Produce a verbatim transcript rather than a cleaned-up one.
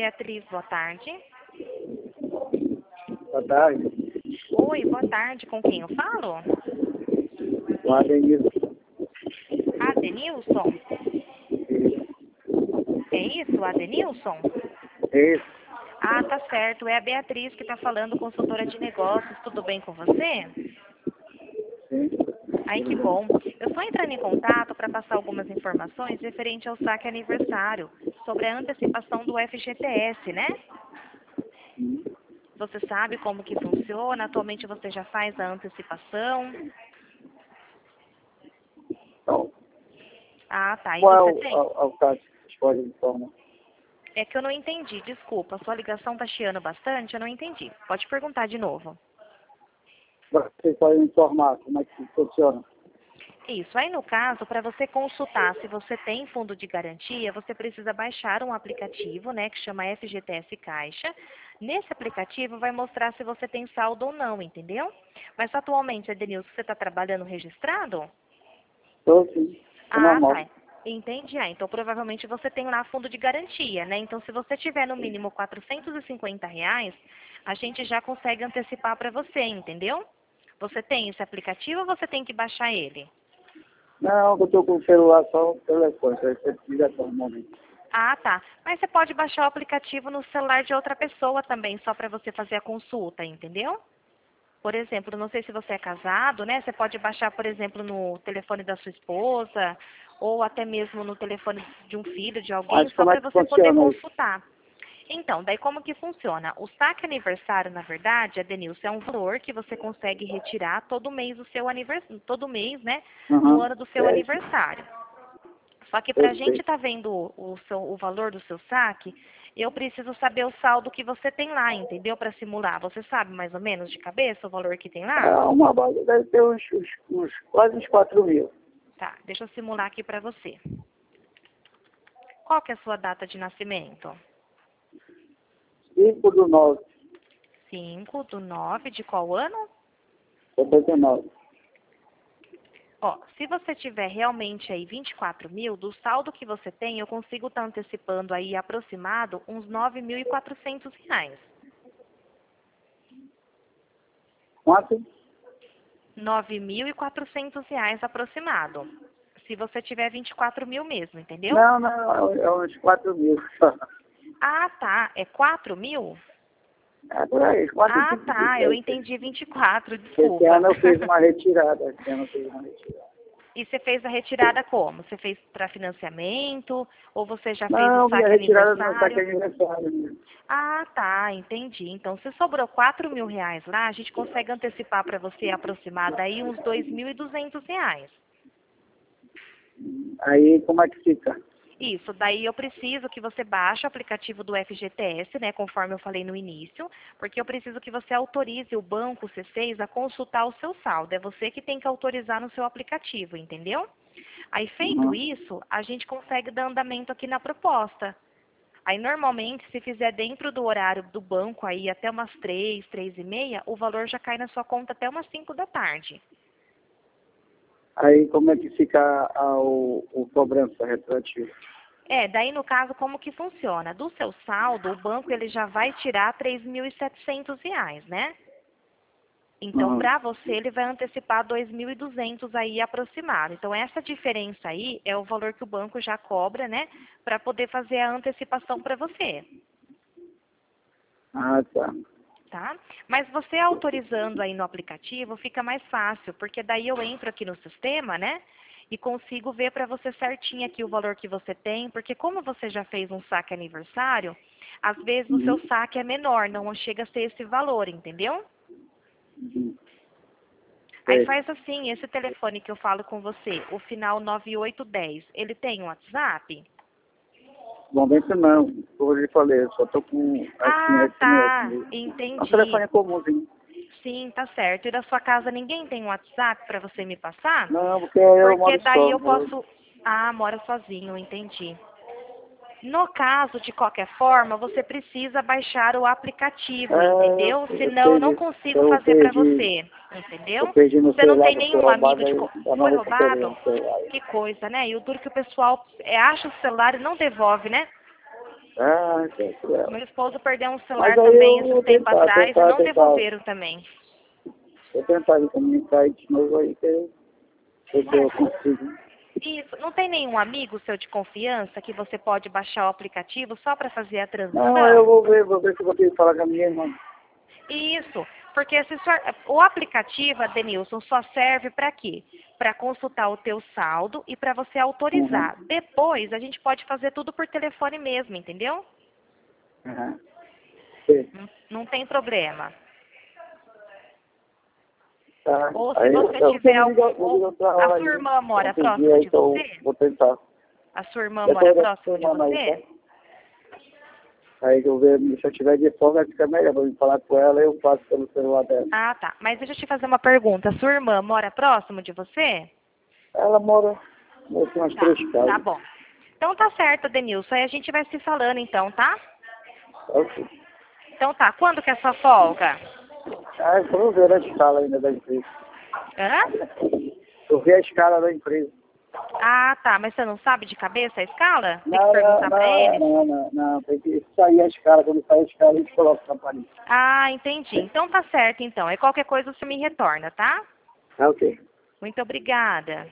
Beatriz, boa tarde. Boa tarde. Oi, boa tarde. Com quem eu falo? O Adenilson. Adenilson? É isso, Adenilson? Isso. Ah, tá certo. É a Beatriz que está falando, consultora de negócios. Tudo bem com você? Sim. Ai, que bom. Eu estou entrando em contato para passar algumas informações referente ao saque aniversário, sobre a antecipação do F G T S, né? Sim. Você sabe como que funciona? Atualmente você já faz a antecipação? Então, Ah, tá. E qual é você o, tem? o, o caso que pode informar? É que eu não entendi, desculpa. Sua ligação tá chiando bastante, eu não entendi. Pode perguntar de novo. Você pode informar como é que funciona? Isso. Aí, no caso, para você consultar se você tem fundo de garantia, você precisa baixar um aplicativo, né, que chama F G T S Caixa. Nesse aplicativo vai mostrar se você tem saldo ou não, entendeu? Mas atualmente, Adenilson, você está trabalhando registrado? Estou sim. É Ah, normal. tá. Entendi. Ah, então provavelmente você tem lá fundo de garantia, né? Então, se você tiver no mínimo quatrocentos e cinquenta reais, a gente já consegue antecipar para você, entendeu? Você tem esse aplicativo ou você tem que baixar ele? Não, eu estou com o celular só o telefone, você precisa só um momento. Ah, tá. Mas você pode baixar o aplicativo no celular de outra pessoa também, só para você fazer a consulta, entendeu? Por exemplo, não sei se você é casado, né? Você pode baixar, por exemplo, no telefone da sua esposa ou até mesmo no telefone de um filho, de alguém, Mas só como é para que você poder funciona isso? consultar. Então, daí como que funciona? O saque aniversário, na verdade, Adenilson, é um valor que você consegue retirar todo mês do seu aniversário, todo mês, né? No Uhum. ano do seu É, aniversário. Só que para eu a gente sei. estar vendo o, seu, o valor do seu saque, eu preciso saber o saldo que você tem lá, entendeu? Para simular. Você sabe mais ou menos de cabeça o valor que tem lá? É uma base, deve ter uns, uns, uns quase uns quatro mil. Tá, deixa eu simular aqui para você. Qual que é a sua data de nascimento? cinco do nove, cinco do nove de qual ano? setenta e nove. Ó, se você tiver realmente aí vinte e quatro mil, do saldo que você tem, eu consigo estar antecipando aí aproximado uns nove mil e quatrocentos reais. Quanto? nove mil e quatrocentos reais aproximado. Se você tiver vinte e quatro mil mesmo, entendeu? Não, não, é uns quatro mil. Ah, tá. É quatro mil? É por aí, quatro e Ah, cinco mil. tá. Eu entendi vinte e quatro, Esse desculpa. ano eu fiz uma retirada. Esse ano eu fiz uma retirada. E você fez a retirada como? Você fez para financiamento? Ou você já fez o Não, minha saque retirada não está aqui aniversário? aniversário. Né? Ah, tá. Entendi. Então, se sobrou quatro mil reais lá, a gente consegue antecipar para você aproximar daí uns dois mil e duzentos reais. Aí como é que fica? Isso, daí eu preciso que você baixe o aplicativo do F G T S, né, conforme eu falei no início, porque eu preciso que você autorize o banco C seis a consultar o seu saldo. É você que tem que autorizar no seu aplicativo, entendeu? Aí, feito Uhum. isso, a gente consegue dar andamento aqui na proposta. Aí, normalmente, se fizer dentro do horário do banco aí até umas três, três e meia, o valor já cai na sua conta até umas cinco da tarde. Aí como é que fica a, o, o cobrança retroativa? É, daí no caso como que funciona? Do seu saldo, o banco ele já vai tirar três mil e setecentos reais, né? Então, Uhum. para você, ele vai antecipar dois mil e duzentos aí aproximado. Então, essa diferença aí é o valor que o banco já cobra, né? Para poder fazer a antecipação para você, Ah, tá. tá? Mas você autorizando aí no aplicativo fica mais fácil, porque daí eu entro aqui no sistema, né? E consigo ver para você certinho aqui o valor que você tem, porque como você já fez um saque aniversário, às vezes o seu Uhum. saque é menor, não chega a ser esse valor, entendeu? Uhum. Aí Sei. faz assim, esse telefone que eu falo com você, o final nove oito um zero, ele tem um WhatsApp? Momento não, como eu lhe falei, eu só estou com assim, Ah, S M S tá, mesmo. É um entendi. telefone comumzinho. Sim, tá certo. E da sua casa ninguém tem um WhatsApp para você me passar? Não, porque eu Porque moro daí só. eu Eu, posso... Ah, mora sozinho, entendi. No caso, de qualquer forma, você precisa baixar o aplicativo, é, eu, entendeu? eu Senão eu não perdi, consigo eu fazer para perdi, você, eu entendeu? perdi no Você não celular tem que foi nenhum amigo roubado, de... aí co- eu não Foi recuperei roubado? o celular. Que coisa, né? E o duro que o pessoal é, acha o celular e não devolve, né? Ah, que cruel. Meu esposo perdeu um celular Mas aí também eu esse vou tempo tentar, atrás e tentar, não tentar. devolveram também. Vou tentar me comunicar aí de novo aí, que eu, que eu consigo. Isso. Não tem nenhum amigo seu de confiança que você pode baixar o aplicativo só para fazer a transação? Não, eu vou ver, vou ver se eu vou ter que falar com a minha irmã. Isso, porque se só- o aplicativo, Adenilson, só serve para quê? Para consultar o teu saldo e para você autorizar. Uhum. Depois a gente pode fazer tudo por telefone mesmo, entendeu? Uhum. Sim. Não, não tem problema. Tá. Ou se Aí eu, você eu tiver vou ligar, algum. vou ligar Ou pra a ela sua aí. irmã mora Quando pedir próximo aí de que eu você? vou tentar. A sua irmã mora Depois da próximo de semana aí, você? tá? Aí eu ver, se eu tiver de fora vai ficar melhor. Vou falar com ela e eu passo pelo celular dela. Ah, tá. Mas deixa eu te fazer uma pergunta. A sua irmã mora próximo de você? Ela mora nessas umas Tá, três casas. tá bom. Então tá certo, Denilson. Aí a gente vai se falando então, tá? Ok. Então tá. Quando que é a sua folga? Ah, eu vou ver a escala ainda da empresa. Hã? Eu vi a escala da empresa. Ah, tá. Mas você não sabe de cabeça a escala? Tem que Não, não, perguntar pra não, eles? não, não, não. Tem que sair a escala. Quando sair a escala, a gente coloca na parede. Ah, entendi. Então tá certo, então. Aí qualquer coisa você me retorna, tá? Ah, ok. Muito obrigada.